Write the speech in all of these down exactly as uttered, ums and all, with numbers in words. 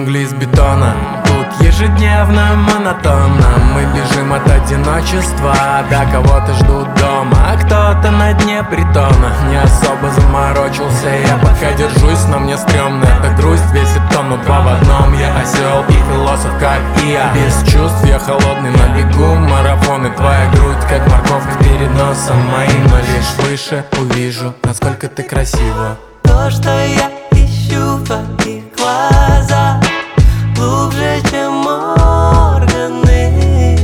джунгли из бетона. Тут ежедневно, монотонно мы бежим от одиночества, до кого-то ждут дома, а кто-то на дне притона. Не особо заморочился, я пока держусь, но мне стрёмно. Эта грусть весит тонну, два в одном. Я осел и философ, как и я. Без чувств я холодный на бегу, марафоны. Твоя грудь, как морковка перед носом моим, но лишь выше увижу, насколько ты красива. То, что я ищу в твоих глазах, глубже, чем органы.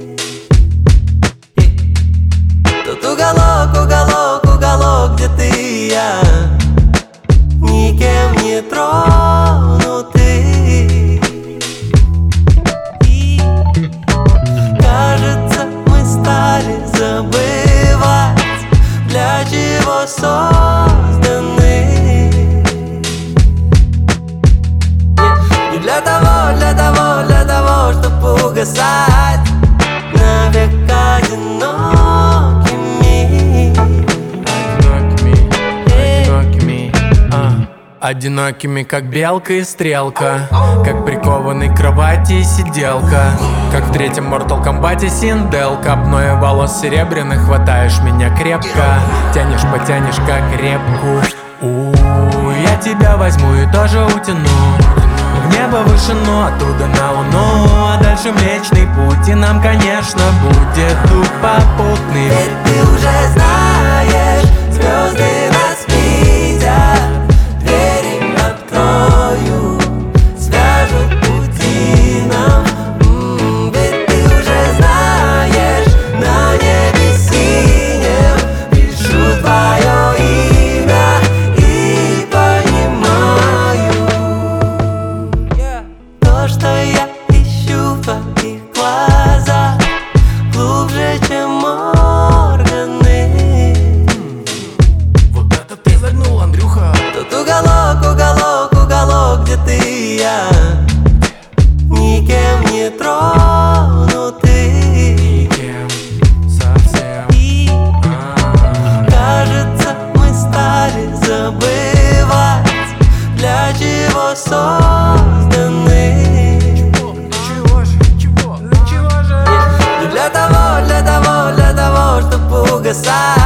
Тут уголок, уголок, уголок, где ты и я, никем не тронуты. И кажется, мы стали забывать, для чего созданы. Не для того, для того, для того, чтобы угасать навек одинокими. Одинокими, одинокими, а. Одинокими, как белка и стрелка, как прикованный к кровати сиделка, как в третьем Mortal Kombat Синдел. Копной волос серебряных хватаешь меня крепко, тянешь, потянешь, как репку. У, я тебя возьму и тоже утяну в небо вышину, оттуда на луну, а дальше Млечный Путь, и нам, конечно, будет тут попутный. Ведь ты уже знаешь, звезды нас видят, двери открою, свяжут пути нам. М-м, ведь ты уже знаешь, на небе синем пишу твое имя и понимаю. То, что я ищу в твоих глазах, глубже, чем органы. Вот это ты загнул, Андрюха. Тут уголок, уголок, уголок, где ты и я, никем не тронуты. Никем совсем. И кажется, мы стали забывать, для чего созданы. Чего же, чего, для чего же? Не для того, для того, для того, чтобы угасать